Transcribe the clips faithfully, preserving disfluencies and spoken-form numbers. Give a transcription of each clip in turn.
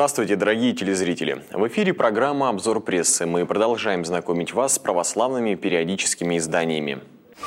Здравствуйте, дорогие телезрители! В эфире программа «Обзор прессы». Мы продолжаем знакомить вас с православными периодическими изданиями.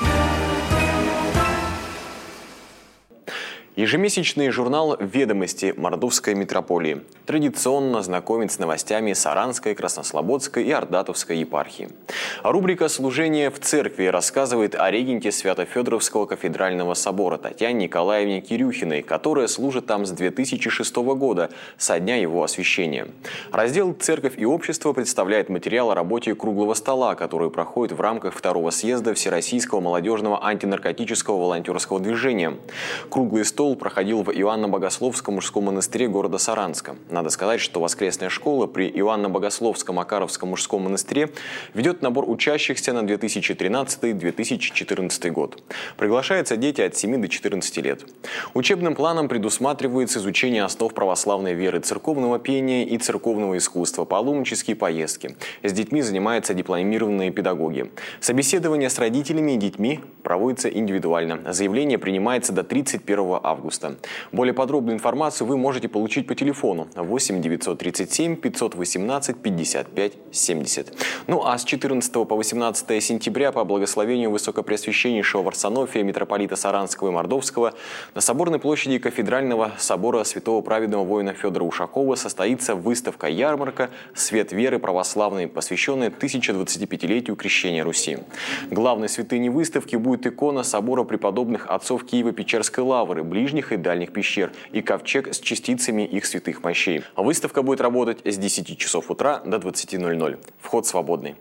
Ежемесячный журнал «Ведомости» Мордовской митрополии традиционно знакомит с новостями Саранской, Краснослободской и Ордатовской епархии. Рубрика «Служение в церкви» рассказывает о регенте Свято-Федоровского кафедрального собора Татьяне Николаевне Кирюхиной, которая служит там с две тысячи шестого года, со дня его освящения. Раздел «Церковь и общество» представляет материал о работе круглого стола, который проходит в рамках второго съезда Всероссийского молодежного антинаркотического волонтерского движения. Круглый стол проходил в Иоанно-Богословском мужском монастыре города Саранска. Надо сказать, что воскресная школа при Иоанно-Богословском Макаровском мужском монастыре ведет набор учащихся на две тысячи тринадцатый — две тысячи четырнадцатый год. Приглашаются дети от семи до четырнадцати лет. Учебным планом предусматривается изучение основ православной веры, церковного пения и церковного искусства, паломнические поездки. С детьми занимаются дипломированные педагоги. Собеседование с родителями и детьми проводится индивидуально. Заявление принимается до тридцать первого августа. Более подробную информацию вы можете получить по телефону восемь девятьсот тридцать семь пятьсот восемнадцать пятьдесят пять семьдесят. Ну а с четырнадцатого по восемнадцатое сентября по благословению Высокопреосвященнейшего Варсонофия митрополита Саранского и Мордовского на Соборной площади Кафедрального собора святого праведного воина Федора Ушакова состоится выставка-ярмарка «Свет веры православной», посвященная тысячедвадцатипятилетию крещения Руси. Главной святыней выставки будет икона собора преподобных отцов Киево-Печерской лавры, ближних и дальних пещер и ковчег с частицами их святых мощей. Выставка будет работать с десяти часов утра до двадцати ноль-ноль. Вход свободный.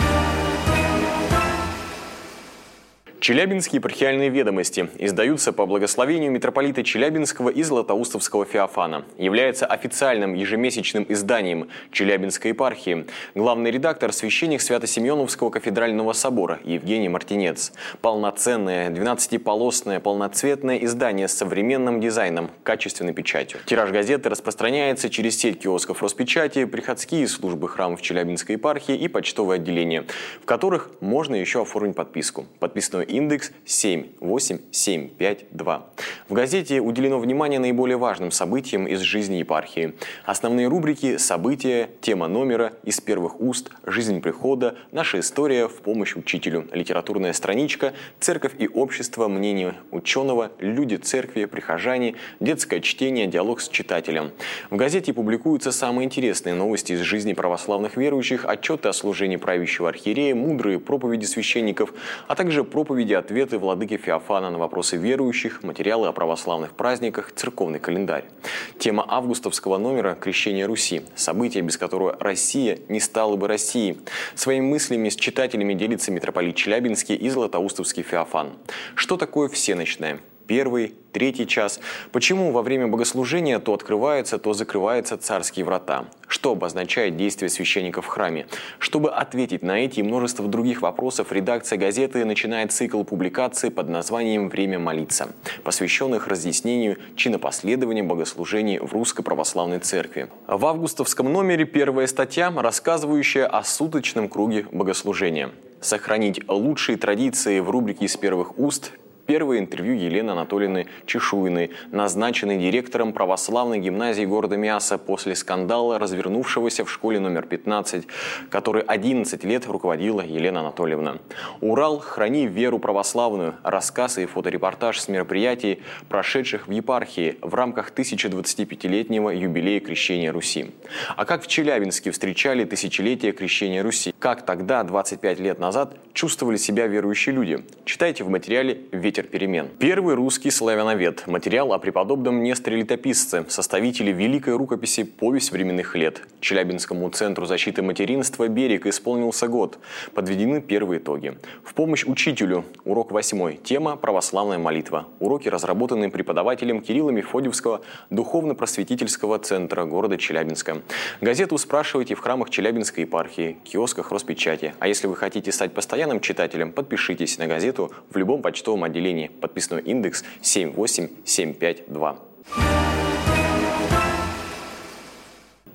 Челябинские епархиальные ведомости издаются по благословению митрополита Челябинского и Златоустовского Феофана. Является официальным ежемесячным изданием Челябинской епархии. Главный редактор – священник Свято-Симеоновского кафедрального собора Евгений Мартинец. Полноценное, двенадцатиполосное, полноцветное издание с современным дизайном, качественной печатью. Тираж газеты распространяется через сеть киосков Роспечати, приходские службы храмов Челябинской епархии и почтовые отделения, в которых можно еще оформить подписку. Подписной индекс семь восемь семь пять два. В газете уделено внимание наиболее важным событиям из жизни епархии. Основные рубрики: события, тема номера, из первых уст, жизнь прихода, наша история в помощь учителю, литературная страничка, церковь и общество, мнение ученого, люди церкви, прихожане, детское чтение, диалог с читателем. В газете публикуются самые интересные новости из жизни православных верующих, отчеты о служении правящего архиерея, мудрые проповеди священников, а также проповеди ответы владыки Феофана на вопросы верующих, материалы о православных праздниках, церковный календарь. Тема августовского номера «Крещение Руси», событие, без которого Россия не стала бы Россией. Своими мыслями с читателями делится митрополит Челябинский и Златоустовский Феофан. Что такое всенощное? Первый, третий час. Почему во время богослужения то открываются, то закрываются царские врата? Что обозначает действие священника в храме? Чтобы ответить на эти и множество других вопросов, редакция газеты начинает цикл публикаций под названием «Время молиться», посвященных разъяснению чинопоследования богослужений в Русской Православной Церкви. В августовском номере первая статья, рассказывающая о суточном круге богослужения. Сохранить лучшие традиции в рубрике «Из первых уст». Первое интервью Елены Анатольевны Чешуиной, назначенной директором православной гимназии города Миасса после скандала, развернувшегося в школе номер пятнадцать, который одиннадцать лет руководила Елена Анатольевна. «Урал. Храни веру православную». Рассказ и фоторепортаж с мероприятий, прошедших в епархии в рамках тысячедвадцатипятилетнего юбилея крещения Руси. А как в Челябинске встречали тысячелетие крещения Руси? Как тогда, двадцать пять лет назад, чувствовали себя верующие люди? Читайте в материале «Ветер перемен». Первый русский славяновед. Материал о преподобном Несторе Летописце, составителе великой рукописи «Повесть временных лет». Челябинскому центру защиты материнства «Берег» исполнился год. Подведены первые итоги. В помощь учителю. Урок восьмой. Тема «Православная молитва». Уроки разработаны преподавателем Кирилла Мефодиевского духовно-просветительского центра города Челябинска. Газету спрашивайте в храмах Челябинской епархии, киосках Роспечати. А если вы хотите стать постоянным читателем, подпишитесь на газету в любом почтовом отделении. Подписной индекс семь восемь семь пять два.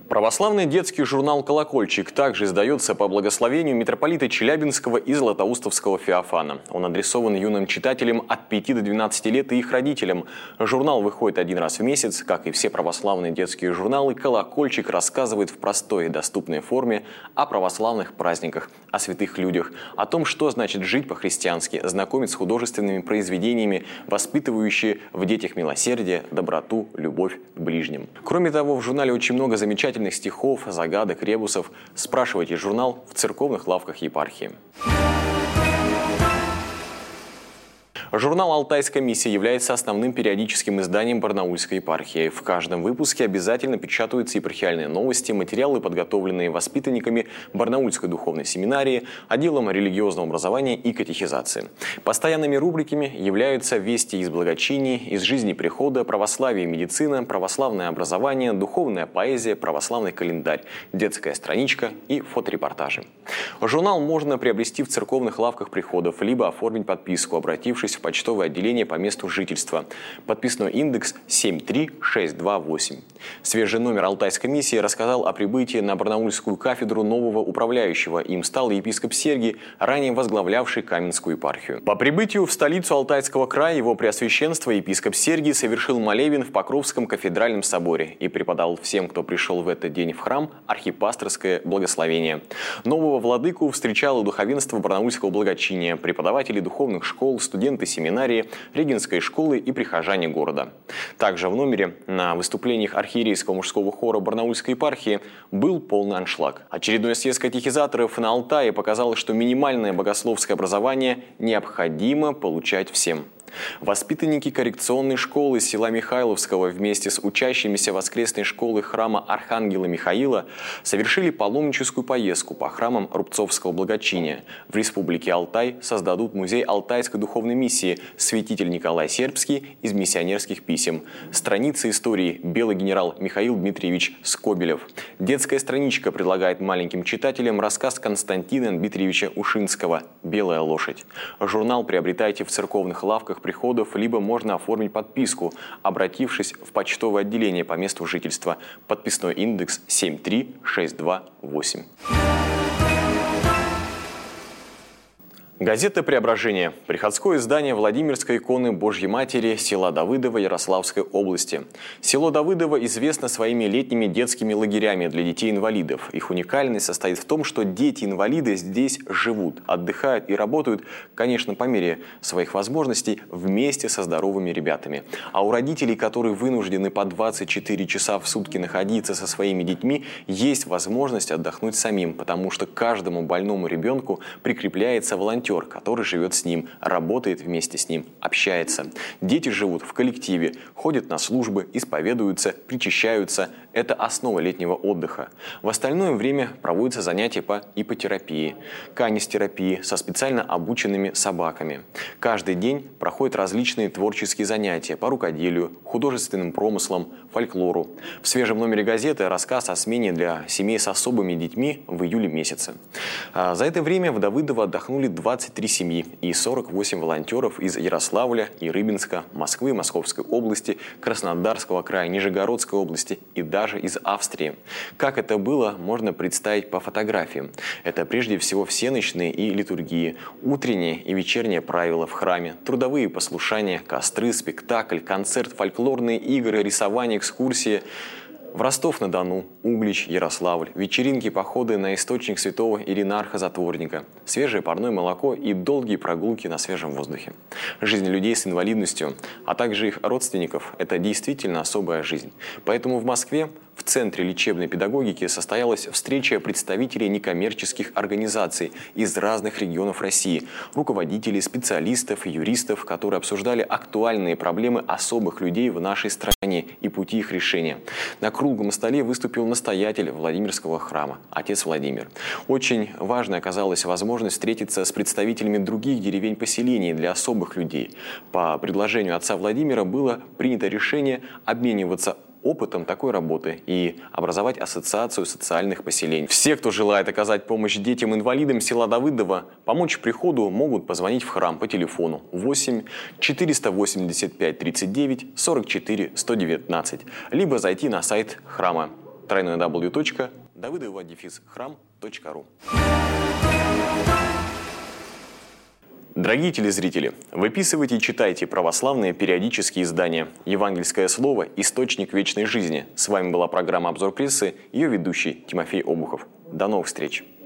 Православный детский журнал «Колокольчик» также издается по благословению митрополита Челябинского и Златоустовского Феофана. Он адресован юным читателям от пяти до двенадцати лет и их родителям. Журнал выходит один раз в месяц. Как и все православные детские журналы, «Колокольчик» рассказывает в простой и доступной форме о православных праздниках, о святых людях, о том, что значит жить по-христиански, знакомит с художественными произведениями, воспитывающие в детях милосердие, доброту, любовь к ближним. Кроме того, в журнале очень много замечательных стихов, загадок, ребусов. Спрашивайте журнал в церковных лавках епархии. Журнал «Алтайская миссия» является основным периодическим изданием Барнаульской епархии. В каждом выпуске обязательно печатаются епархиальные новости, материалы, подготовленные воспитанниками Барнаульской духовной семинарии, отделом религиозного образования и катехизации. Постоянными рубриками являются вести из благочиний, из жизни прихода, православие и медицина, православное образование, духовная поэзия, православный календарь, детская страничка и фоторепортажи. Журнал можно приобрести в церковных лавках приходов, либо оформить подписку, обратившись в почтовое отделение по месту жительства. Подписной индекс семь три шесть два восемь. Свежий номер «Алтайской миссии» рассказал о прибытии на Барнаульскую кафедру нового управляющего. Им стал епископ Сергий, ранее возглавлявший Каменскую епархию. По прибытию в столицу Алтайского края его преосвященство епископ Сергий совершил молебен в Покровском кафедральном соборе и преподал всем, кто пришел в этот день в храм, архипасторское благословение. Нового владыку встречало духовенство Барнаульского благочиния, преподаватели духовных школ, студенты семинарии, Регинской школы и прихожане города. Также в номере на выступлениях архиерейского мужского хора Барнаульской епархии был полный аншлаг. Очередной съезд катехизаторов на Алтае показал, что минимальное богословское образование необходимо получать всем. Воспитанники коррекционной школы села Михайловского вместе с учащимися воскресной школы храма Архангела Михаила совершили паломническую поездку по храмам Рубцовского благочиния. В республике Алтай создадут музей Алтайской духовной миссии «Святитель Николай Сербский» из миссионерских писем. Страница истории «Белый генерал Михаил Дмитриевич Скобелев». Детская страничка предлагает маленьким читателям рассказ Константина Дмитриевича Ушинского «Белая лошадь». Журнал приобретайте в церковных лавках приходов, либо можно оформить подписку, обратившись в почтовое отделение по месту жительства. Подписной индекс семь три шесть два восемь. Газета «Преображение». Приходское издание Владимирской иконы Божьей Матери села Давыдово Ярославской области. Село Давыдово известно своими летними детскими лагерями для детей-инвалидов. Их уникальность состоит в том, что дети-инвалиды здесь живут, отдыхают и работают, конечно, по мере своих возможностей, вместе со здоровыми ребятами. А у родителей, которые вынуждены по двадцать четыре часа в сутки находиться со своими детьми, есть возможность отдохнуть самим, потому что к каждому больному ребенку прикрепляется волонтер, который живет с ним, работает вместе с ним, общается. Дети живут в коллективе, ходят на службы, исповедуются, причащаются. Это основа летнего отдыха. В остальное время проводятся занятия по ипотерапии, канистерапии со специально обученными собаками. Каждый день проходят различные творческие занятия по рукоделию, художественным промыслам, фольклору. В свежем номере газеты рассказ о смене для семей с особыми детьми в июле месяце. За это время в Давыдово отдохнули двадцать три семьи и сорок восемь волонтеров из Ярославля и Рыбинска, Москвы, Московской области, Краснодарского края, Нижегородской области и даже из Австрии. Как это было, можно представить по фотографиям. Это прежде всего всеночные и литургии, утренние и вечерние правила в храме, трудовые послушания, костры, спектакль, концерт, фольклорные игры, рисование, экскурсии. В Ростов-на-Дону, Углич, Ярославль, вечеринки, походы на источник святого Иринарха-затворника, свежее парное молоко и долгие прогулки на свежем воздухе. Жизнь людей с инвалидностью, а также их родственников – это действительно особая жизнь. Поэтому в Москве в Центре лечебной педагогики состоялась встреча представителей некоммерческих организаций из разных регионов России, руководителей, специалистов и юристов, которые обсуждали актуальные проблемы особых людей в нашей стране и пути их решения. На круглом столе выступил настоятель Владимирского храма, отец Владимир. Очень важной оказалась возможность встретиться с представителями других деревень-поселений для особых людей. По предложению отца Владимира было принято решение обмениваться опытом такой работы и образовать ассоциацию социальных поселений. Все, кто желает оказать помощь детям-инвалидам села Давыдово, помочь приходу, могут позвонить в храм по телефону восемь четыреста восемьдесят пять тридцать девять сорок четыре сто девятнадцать, либо зайти на сайт храма дабл ю дабл ю дабл ю точка давыдова дефис храм точка ру. Дорогие телезрители, выписывайте и читайте православные периодические издания. Евангельское слово – источник вечной жизни. С вами была программа «Обзор прессы», ее ведущий Тимофей Обухов. До новых встреч!